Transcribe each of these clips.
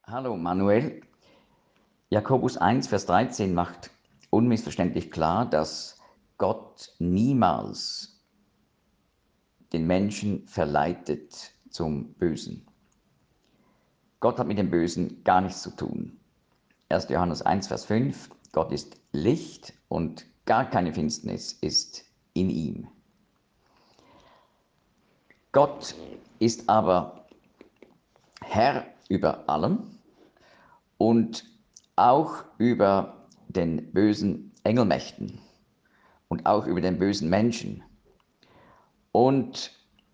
Hallo Manuel. Jakobus 1, Vers 13 macht unmissverständlich klar, dass Gott niemals den Menschen verleitet zum Bösen. Gott hat mit dem Bösen gar nichts zu tun. 1. Johannes 1, Vers 5, Gott ist Licht und gar keine Finsternis ist in ihm. Gott ist aber Herr über allem und auch über den bösen Engelmächten und auch über den bösen Menschen. Und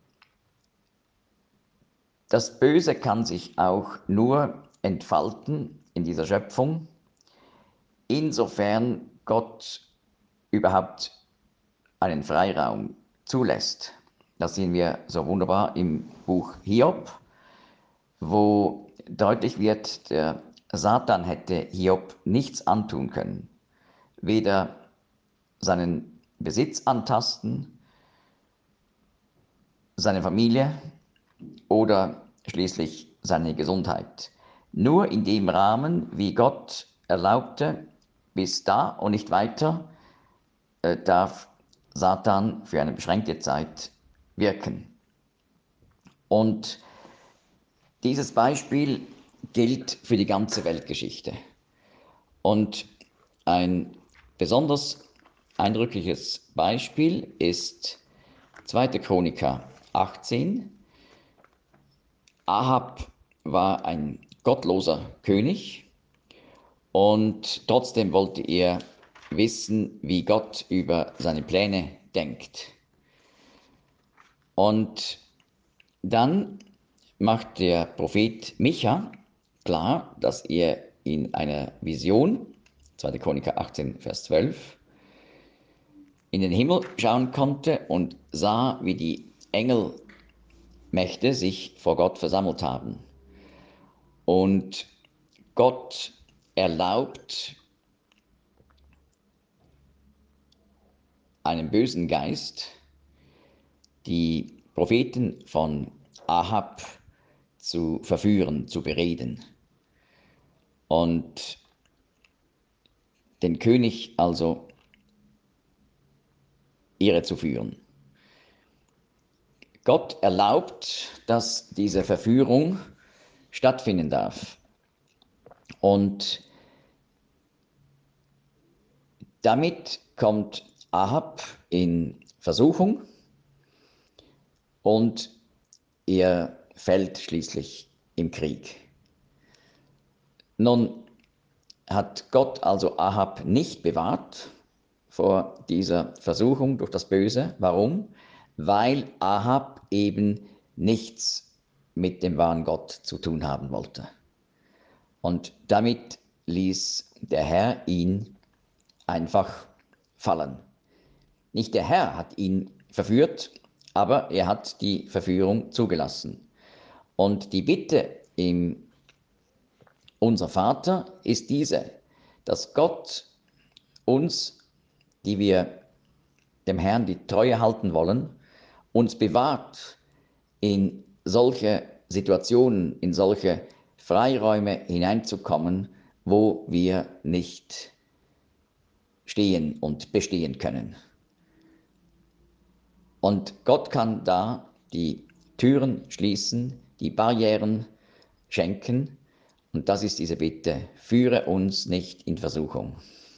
das Böse kann sich auch nur entfalten in dieser Schöpfung, insofern Gott überhaupt einen Freiraum zulässt. Das sehen wir so wunderbar im Buch Hiob, wo deutlich wird, der Satan hätte Hiob nichts antun können. Weder seinen Besitz antasten, seine Familie oder schließlich seine Gesundheit. Nur in dem Rahmen, wie Gott erlaubte, bis da und nicht weiter, darf Satan für eine beschränkte Zeit wirken. Und dieses Beispiel gilt für die ganze Weltgeschichte. Und ein besonders eindrückliches Beispiel ist 2. Chroniker 18. Ahab war ein gottloser König und trotzdem wollte er wissen, wie Gott über seine Pläne denkt. Und dann macht der Prophet Micha klar, dass er in einer Vision, 2. Chroniker 18, Vers 12, in den Himmel schauen konnte und sah, wie die Engelmächte sich vor Gott versammelt haben. Und Gott erlaubt einem bösen Geist, die Propheten von Ahab zu verführen, zu bereden. Und den König also irre zu führen. Gott erlaubt, dass diese Verführung stattfinden darf. Und damit kommt Ahab in Versuchung und er fällt schließlich im Krieg. Nun hat Gott also Ahab nicht bewahrt vor dieser Versuchung durch das Böse. Warum? Weil Ahab eben nichts mit dem wahren Gott zu tun haben wollte. Und damit ließ der Herr ihn einfach fallen. Nicht der Herr hat ihn verführt, aber er hat die Verführung zugelassen. Und die Bitte im Unser Vater ist diese, dass Gott uns, die wir dem Herrn die Treue halten wollen, uns bewahrt, in solche Situationen, in solche Freiräume hineinzukommen, wo wir nicht stehen und bestehen können. Und Gott kann da die Türen schließen, die Barrieren schenken. Und das ist diese Bitte, führe uns nicht in Versuchung.